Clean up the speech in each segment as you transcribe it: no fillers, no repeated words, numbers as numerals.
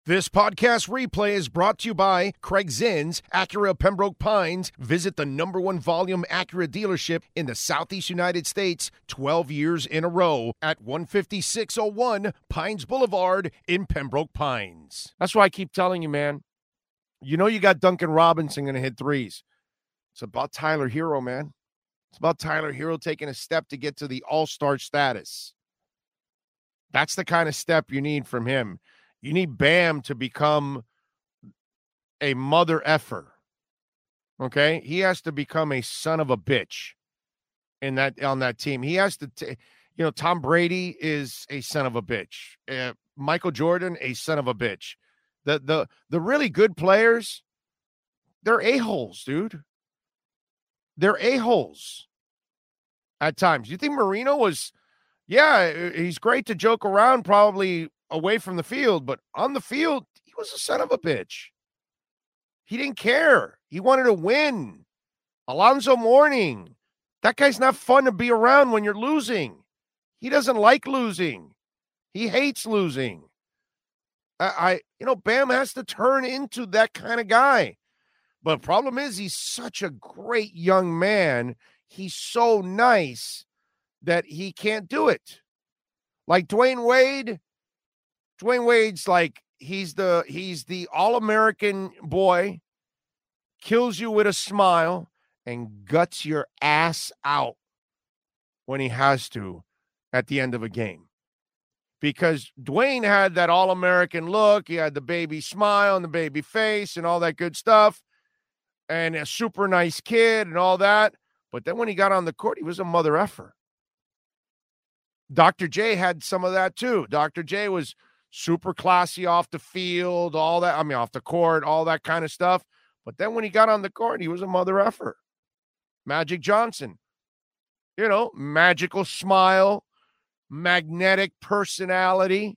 This podcast replay is brought to you by Craig Zinn's Acura Pembroke Pines. Visit the #1 volume Acura dealership in the Southeast United States 12 years in a row at 15601 Pines Boulevard in Pembroke Pines. That's why I keep telling you, man. You know you got Duncan Robinson going to hit threes. It's about Tyler Hero, man. It's about Tyler Hero taking a step to get to the all-star status. That's the kind of step you need from him. You need Bam to become a mother effer. Okay? He has to become a son of a bitch on that team. He has to Tom Brady is a son of a bitch. Michael Jordan, a son of a bitch. The really good players, they're a-holes, dude. They're a-holes at times. You think Marino was, he's great to joke around probably away from the field, but on the field, he was a son of a bitch. He didn't care. He wanted to win. Alonzo Mourning, that guy's not fun to be around when you're losing. He doesn't like losing. He hates losing. Bam has to turn into that kind of guy. But the problem is he's such a great young man. He's so nice that he can't do it. Like Dwayne Wade's like he's the all-American boy, kills you with a smile, and guts your ass out when he has to at the end of a game. Because Dwayne had that all-American look, he had the baby smile and the baby face and all that good stuff, and a super nice kid and all that. But then when he got on the court, he was a mother effer. Dr. J had some of that too. Dr. J was super classy off the field, off the court, all that kind of stuff. But then when he got on the court, he was a mother effer. Magic Johnson, magical smile, magnetic personality,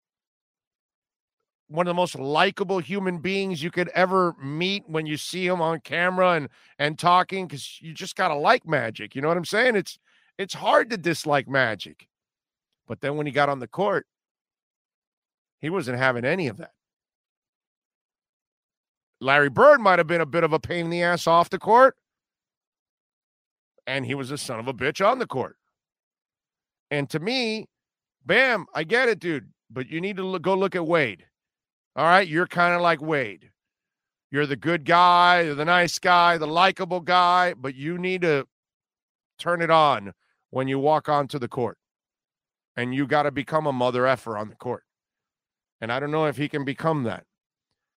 one of the most likable human beings you could ever meet when you see him on camera and talking, because you just got to like Magic. You know what I'm saying? It's hard to dislike Magic. But then when he got on the court, he wasn't having any of that. Larry Bird might have been a bit of a pain in the ass off the court, and he was a son of a bitch on the court. And to me, Bam, I get it, dude, but you need to go look at Wade. All right, you're kind of like Wade. You're the good guy, you're the nice guy, the likable guy, but you need to turn it on when you walk onto the court. And you got to become a mother effer on the court. And I don't know if he can become that.